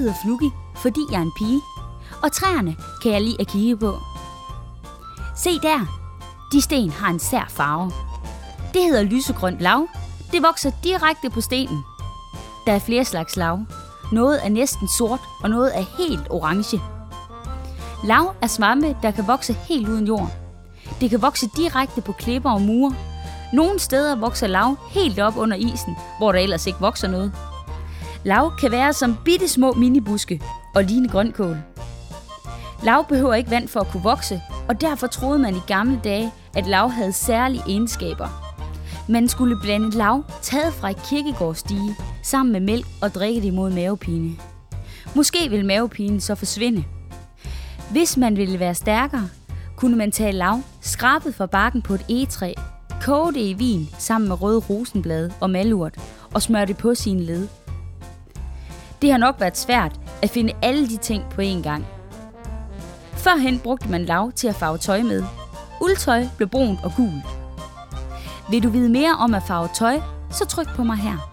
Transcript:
hedder Flugi, fordi jeg er en pige. Og træerne kan jeg lide at kigge på. Se der, de sten har en sær farve. Det hedder lysegrønt lav. Det vokser direkte på stenen. Der er flere slags lav. Noget er næsten sort, og noget er helt orange. Lav er svampe, der kan vokse helt uden jord. Det kan vokse direkte på klipper og mure. Nogle steder vokser lav helt op under isen, hvor der ellers ikke vokser noget. Lav kan være som bitte små minibuske og ligne grønkål. Lav behøver ikke vand for at kunne vokse, og derfor troede man i gamle dage, at lav havde særlige egenskaber. Man skulle blande lav taget fra et kirkegårdsdige sammen med mælk og drikke det imod mavepine. Måske ville mavepinen så forsvinde. Hvis man ville være stærkere, kunne man tage lav skrabet fra barken på et egetræ, koge det i vin sammen med røde rosenblade og malurt og smøre det på sine led. Det har nok været svært at finde alle de ting på én gang. Førhen brugte man lav til at farve tøj med. Uldtøj blev brunt og gult. Vil du vide mere om at farve tøj, så tryk på mig her.